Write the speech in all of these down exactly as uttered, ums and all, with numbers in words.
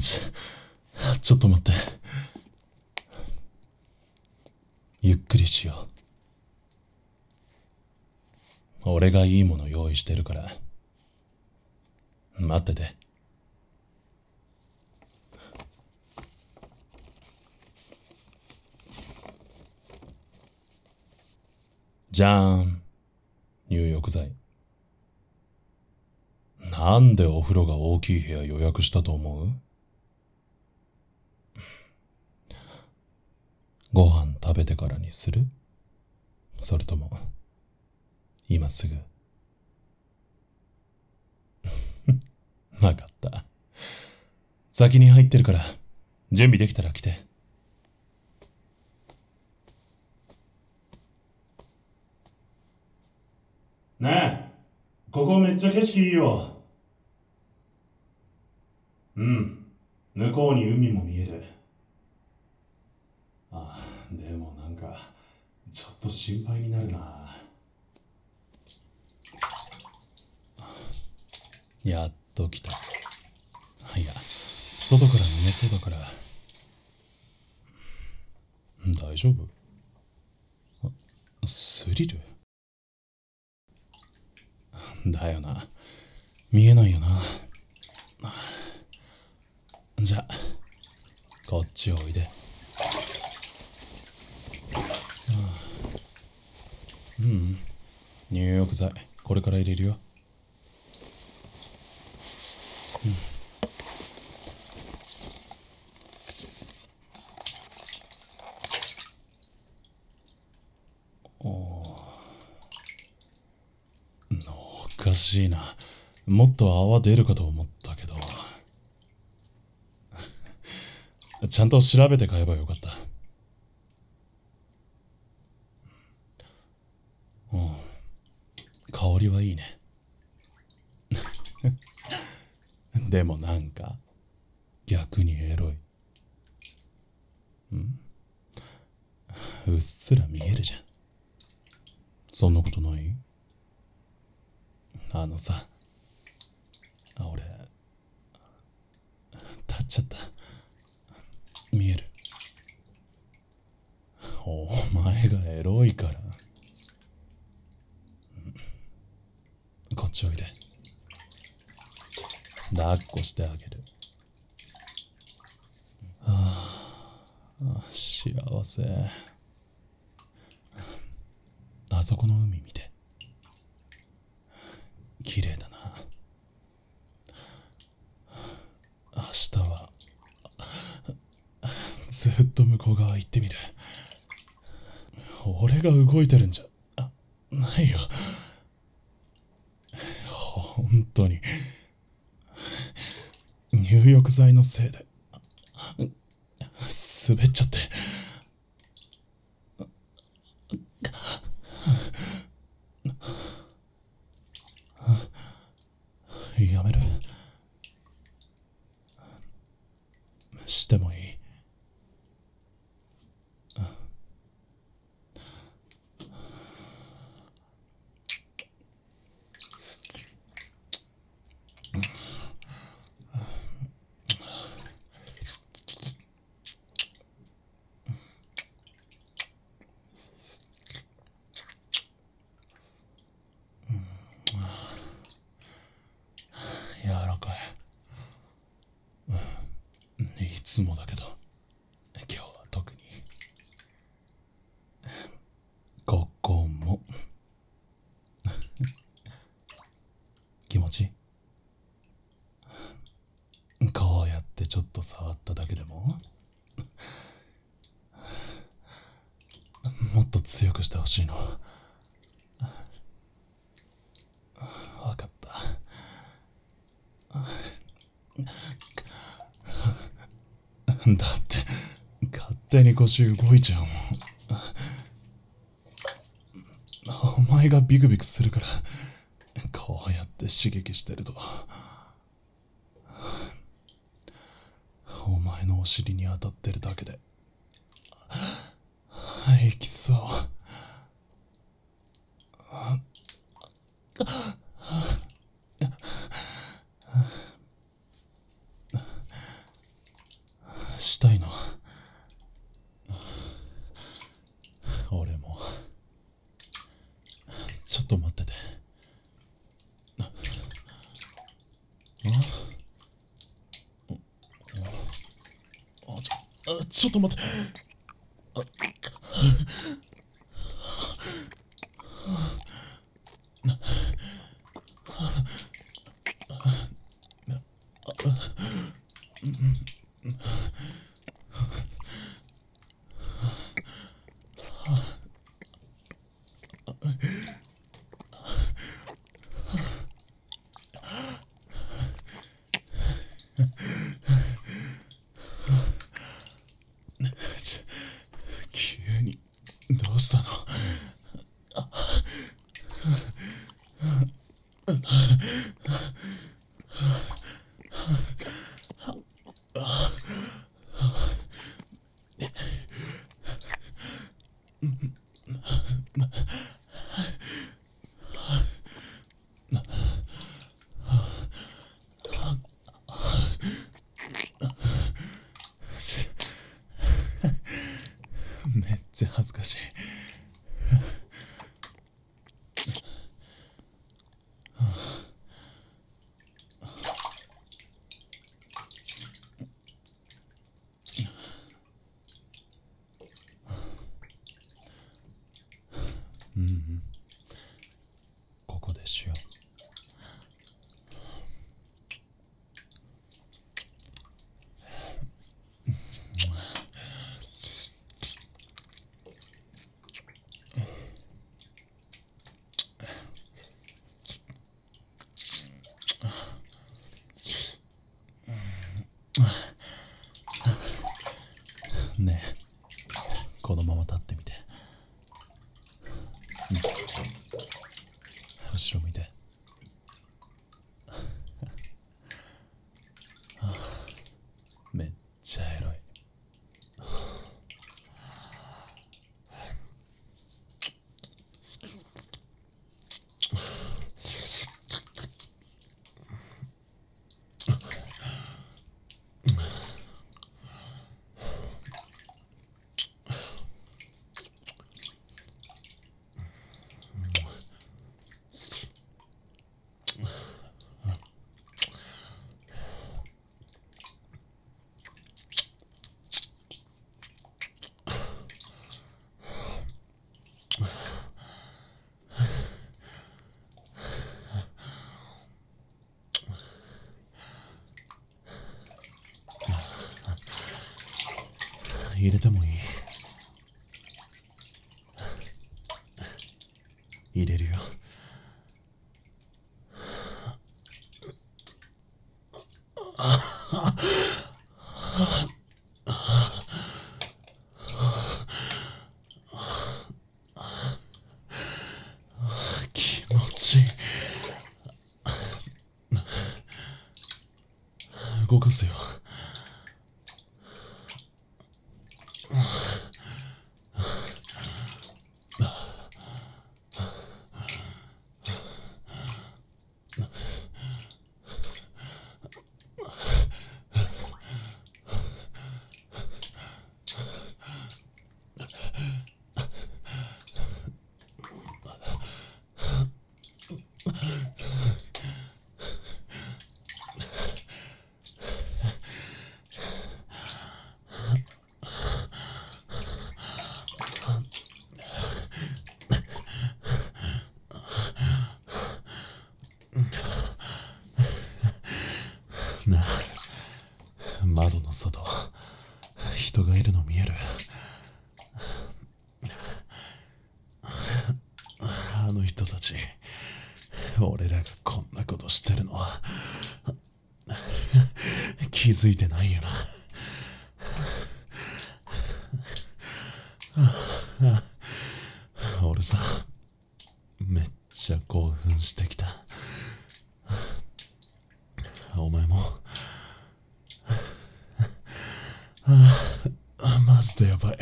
ちょ、ちょっと待って。ゆっくりしよう。俺がいいもの用意してるから。待ってて。じゃーん。入浴剤。なんでお風呂が大きい部屋予約したと思う？ご飯食べてからにする？それとも、今すぐ？わかった。先に入ってるから、準備できたら来て。ねえ、ここめっちゃ景色いいよ。うん、向こうに海も見える。あ、でもなんか、ちょっと心配になるな。やっと来た。いや、外から見えそうだから。大丈夫？スリル？だよな。見えないよな。じゃあ、こっちおいで。うん、入浴剤、これから入れるよ。うん、おかしいな。もっと泡出るかと思ったけど。ちゃんと調べて買えばよかった。うん。香りはいいね。でもなんか、逆にエロい。ん？うっすら見えるじゃん。そんなことない？あのさ、あ、俺、立っちゃった。見える。お前がエロいから。こっちおいで。抱っこしてあげる。はあ、幸せ。あそこの海見て。綺麗だな。明日はずっと向こう側行ってみる。俺が動いてるんじゃあないよ。本当に入浴剤のせいで滑っちゃって。やめる？してもいい？柔らかい。いつもだけど今日は特に。ここも気持ちいい？こうやってちょっと触っただけでももっと強くしてほしいの。わかった。だって勝手に腰動いちゃうもん。お前がビクビクするからこうやって刺激してるとお前のお尻に当たってるだけでいきそう。 っと待ってて。ああちょあちょっと待って。あち急にどうしたの？めっちゃ恥ずかしい。うんうん、ここでしよう。ねえ、このまま立ってみて。うん、後ろ見て。めっちゃエロい。入れてもいい？入れるよ。気持ちいい。動かすよ。なあ、窓の外、人がいるの見える？あの人たち、俺らがこんなことしてるのは気づいてないよな。俺さ、めっちゃ興奮してきた。お前も？あ、マジでやばい。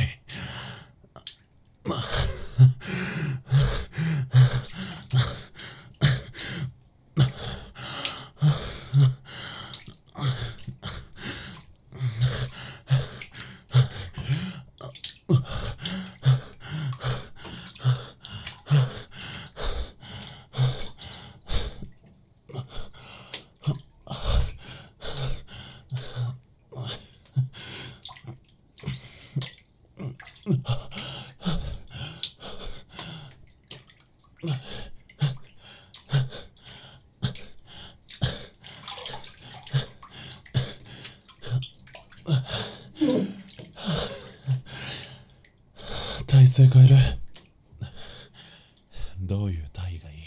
体勢変える。どういう体位がいい？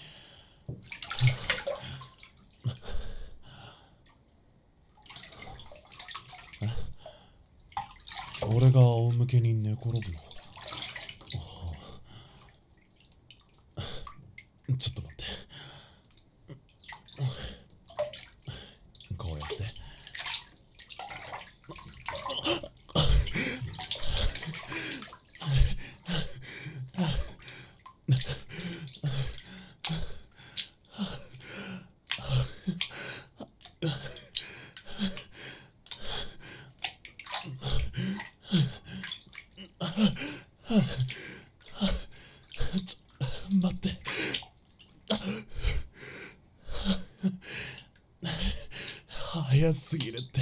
俺が仰向けに寝転ぶの？ちょっと待って。こうやって。ちょ、待って。早すぎるって。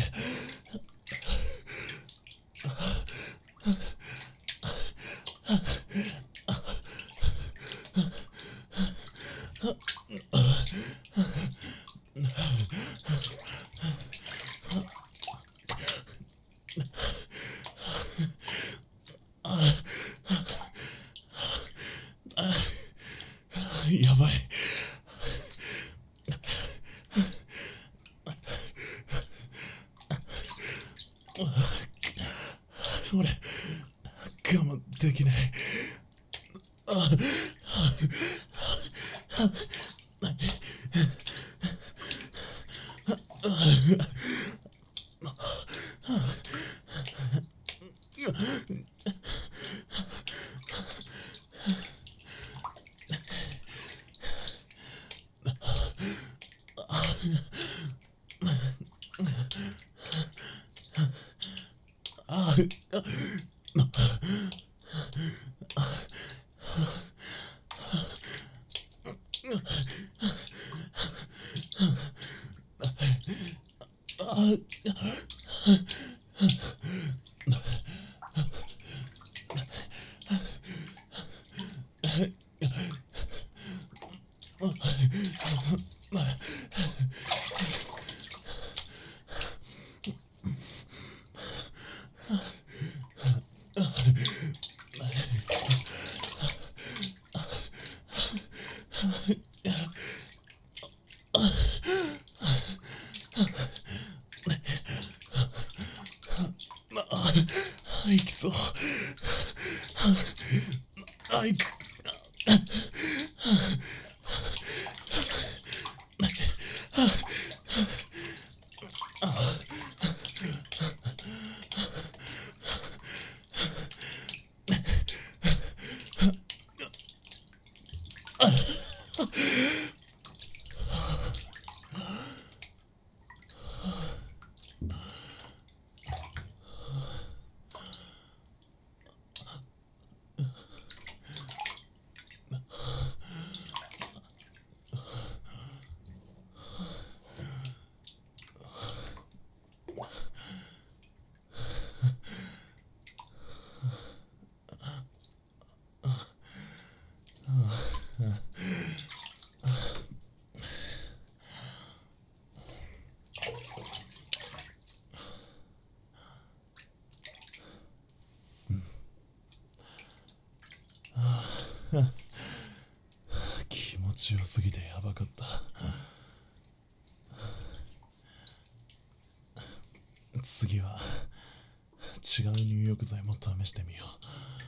やばい。俺、我慢できない。あああ、行きそう。あ、行く。気持ちよすぎてやばかった。次は違う入浴剤も試してみよう。